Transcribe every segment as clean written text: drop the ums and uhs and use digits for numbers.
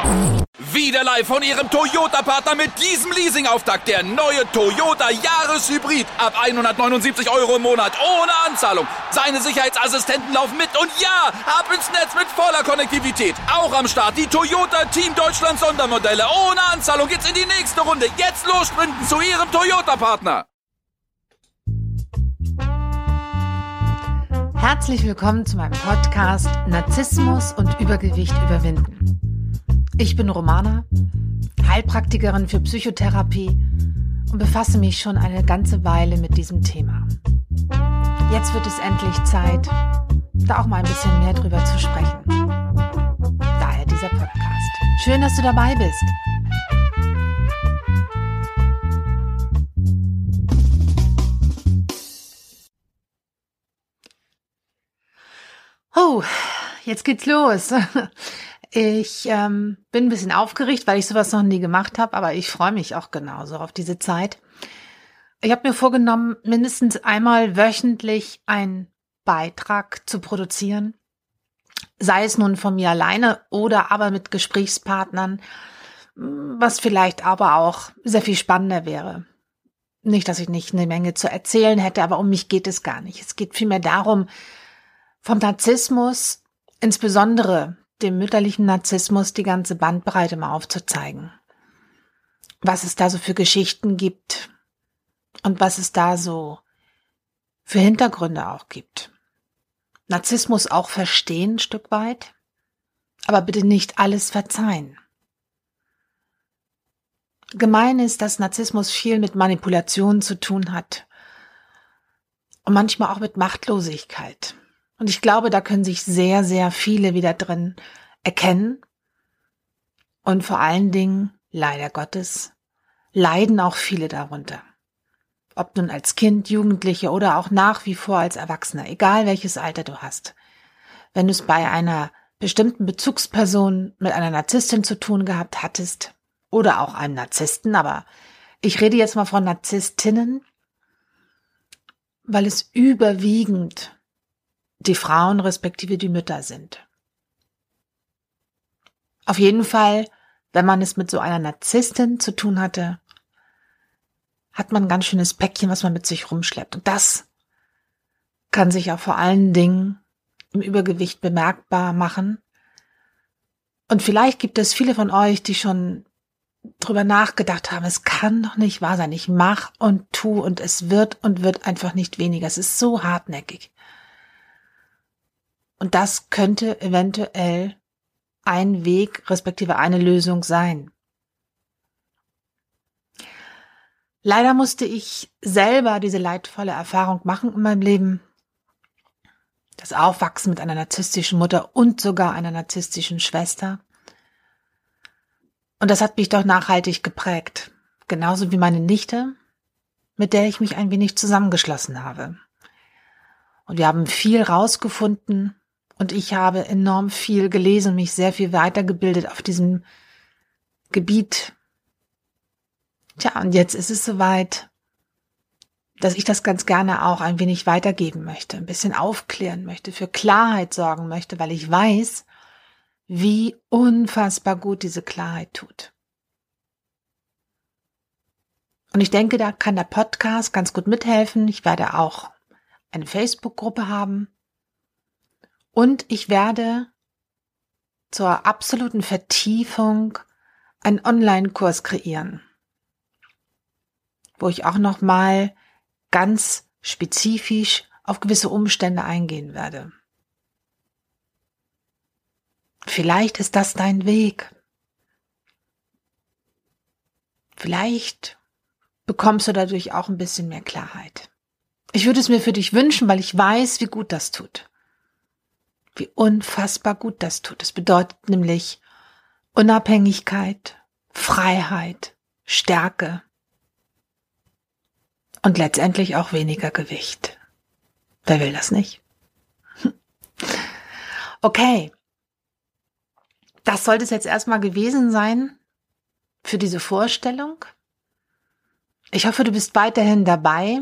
Wieder live von Ihrem Toyota-Partner mit diesem Leasing-Auftakt. Der neue Toyota Jahreshybrid. Ab 179 € im Monat. Ohne Anzahlung. Seine Sicherheitsassistenten laufen mit. Und ja, ab ins Netz mit voller Konnektivität. Auch am Start die Toyota Team Deutschland Sondermodelle. Ohne Anzahlung geht's in die nächste Runde. Jetzt los sprinten zu Ihrem Toyota-Partner. Herzlich willkommen zu meinem Podcast Narzissmus und Übergewicht überwinden. Ich bin Romana, Heilpraktikerin für Psychotherapie und befasse mich schon eine ganze Weile mit diesem Thema. Jetzt wird es endlich Zeit, da auch mal ein bisschen mehr drüber zu sprechen. Daher dieser Podcast. Schön, dass du dabei bist. Oh, jetzt geht's los. Ich bin ein bisschen aufgeregt, weil ich sowas noch nie gemacht habe, aber ich freue mich auch genauso auf diese Zeit. Ich habe mir vorgenommen, mindestens einmal wöchentlich einen Beitrag zu produzieren, sei es nun von mir alleine oder aber mit Gesprächspartnern, was vielleicht aber auch sehr viel spannender wäre. Nicht, dass ich nicht eine Menge zu erzählen hätte, aber um mich geht es gar nicht. Es geht vielmehr darum, vom Narzissmus, insbesondere dem mütterlichen Narzissmus, die ganze Bandbreite mal aufzuzeigen. Was es da so für Geschichten gibt und was es da so für Hintergründe auch gibt. Narzissmus auch verstehen ein Stück weit, aber bitte nicht alles verzeihen. Gemein ist, dass Narzissmus viel mit Manipulation zu tun hat und manchmal auch mit Machtlosigkeit. Und ich glaube, da können sich sehr, sehr viele wieder drin erkennen. Und vor allen Dingen, leider Gottes, leiden auch viele darunter. Ob nun als Kind, Jugendliche oder auch nach wie vor als Erwachsener, egal welches Alter du hast. Wenn du es bei einer bestimmten Bezugsperson mit einer Narzisstin zu tun gehabt hattest oder auch einem Narzissten, aber ich rede jetzt mal von Narzisstinnen, weil es überwiegend die Frauen respektive die Mütter sind. Auf jeden Fall, wenn man es mit so einer Narzisstin zu tun hatte, hat man ein ganz schönes Päckchen, was man mit sich rumschleppt. Und das kann sich auch vor allen Dingen im Übergewicht bemerkbar machen. Und vielleicht gibt es viele von euch, die schon drüber nachgedacht haben, es kann doch nicht wahr sein. Ich mach und tu und es wird einfach nicht weniger. Es ist so hartnäckig. Und das könnte eventuell ein Weg, respektive eine Lösung sein. Leider musste ich selber diese leidvolle Erfahrung machen in meinem Leben. Das Aufwachsen mit einer narzisstischen Mutter und sogar einer narzisstischen Schwester. Und das hat mich doch nachhaltig geprägt. Genauso wie meine Nichte, mit der ich mich ein wenig zusammengeschlossen habe. Und wir haben viel rausgefunden. Und ich habe enorm viel gelesen, mich sehr viel weitergebildet auf diesem Gebiet. Tja, und jetzt ist es soweit, dass ich das ganz gerne auch ein wenig weitergeben möchte, ein bisschen aufklären möchte, für Klarheit sorgen möchte, weil ich weiß, wie unfassbar gut diese Klarheit tut. Und ich denke, da kann der Podcast ganz gut mithelfen. Ich werde auch eine Facebook-Gruppe haben. Und ich werde zur absoluten Vertiefung einen Online-Kurs kreieren, wo ich auch nochmal ganz spezifisch auf gewisse Umstände eingehen werde. Vielleicht ist das dein Weg. Vielleicht bekommst du dadurch auch ein bisschen mehr Klarheit. Ich würde es mir für dich wünschen, weil ich weiß, wie gut das tut. Wie unfassbar gut das tut. Es bedeutet nämlich Unabhängigkeit, Freiheit, Stärke und letztendlich auch weniger Gewicht. Wer will das nicht? Okay, das sollte es jetzt erstmal gewesen sein für diese Vorstellung. Ich hoffe, du bist weiterhin dabei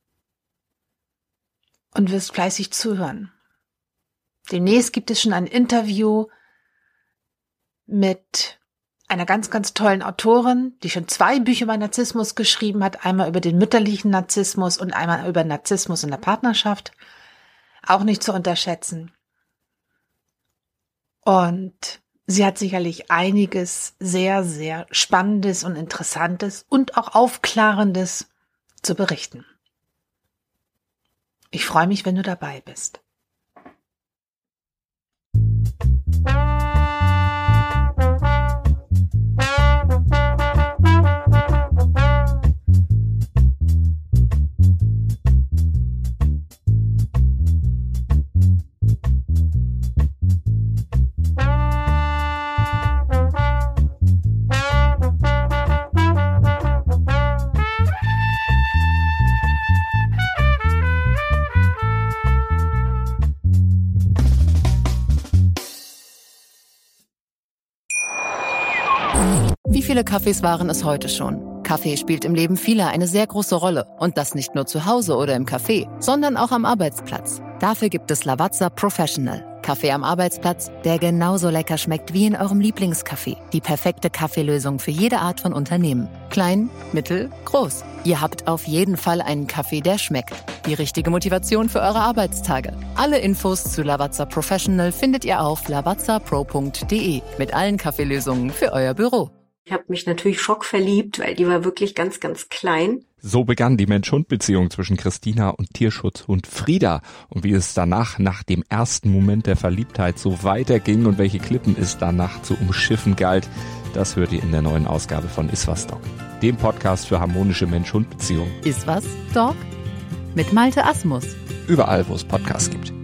und wirst fleißig zuhören. Demnächst gibt es schon ein Interview mit einer ganz, ganz tollen Autorin, die schon 2 Bücher über Narzissmus geschrieben hat. Einmal über den mütterlichen Narzissmus und einmal über Narzissmus in der Partnerschaft. Auch nicht zu unterschätzen. Und sie hat sicherlich einiges sehr, sehr Spannendes und Interessantes und auch Aufklärendes zu berichten. Ich freue mich, wenn du dabei bist. Wie viele Kaffees waren es heute schon? Kaffee spielt im Leben vieler eine sehr große Rolle. Und das nicht nur zu Hause oder im Café, sondern auch am Arbeitsplatz. Dafür gibt es Lavazza Professional. Kaffee am Arbeitsplatz, der genauso lecker schmeckt wie in eurem Lieblingscafé. Die perfekte Kaffeelösung für jede Art von Unternehmen. Klein, mittel, groß. Ihr habt auf jeden Fall einen Kaffee, der schmeckt. Die richtige Motivation für eure Arbeitstage. Alle Infos zu Lavazza Professional findet ihr auf lavazzapro.de mit allen Kaffeelösungen für euer Büro. Ich habe mich natürlich schockverliebt, weil die war wirklich ganz, ganz klein. So begann die Mensch-Hund-Beziehung zwischen Christina und Tierschutzhund Frieda. Und wie es danach, nach dem ersten Moment der Verliebtheit, so weiterging und welche Klippen es danach zu umschiffen galt, das hört ihr in der neuen Ausgabe von Iswas Dog, dem Podcast für harmonische Mensch-Hund-Beziehungen. Iswas Dog? Mit Malte Asmus. Überall, wo es Podcasts gibt.